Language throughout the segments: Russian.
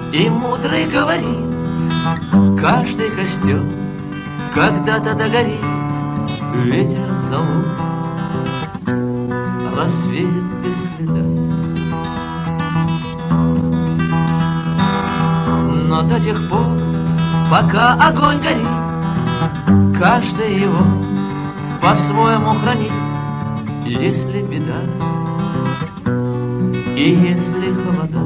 И мудрый говорит: каждый костер когда-то догорит, ветер зовут, рассвет без следа. Но до тех пор, пока огонь горит, каждый его по-своему хранит. Если беда и если холода,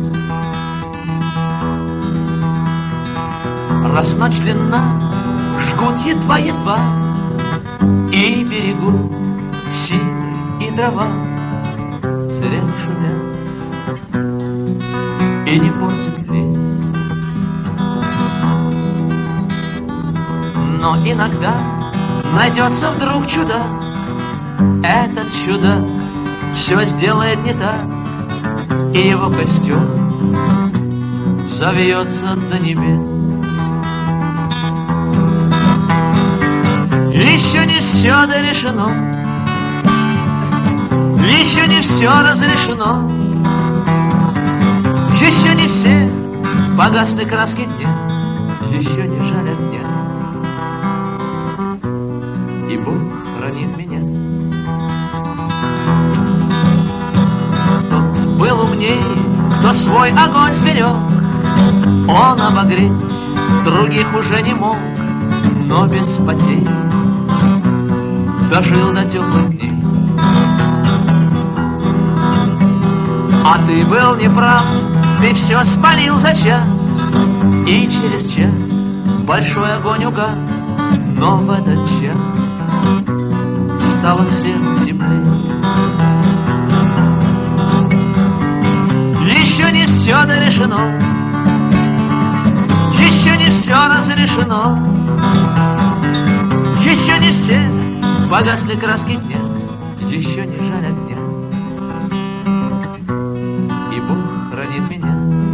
раз ночь длинна, жгут едва-едва и берегут силы и дрова, зря шумят и не портят лес. Но иногда найдется вдруг чудак, этот чудак все сделает не так, и его костер завьется до небес. Еще не все дорешено, еще не все разрешено, еще не все погасли краски дня, еще не жалят дня. И Бог хранит меня. Тот был умнее, кто свой огонь сберег, он обогреть других уже не мог, но без потерь дожил до теплых дней. А ты был неправ, ты все спалил за час, и через час большой огонь угас, но в этот час стало всем теплее. Еще не все дорешено, еще не все разрешено, еще не все погасли краски дня, еще не жалят дня. И Бог хранит меня.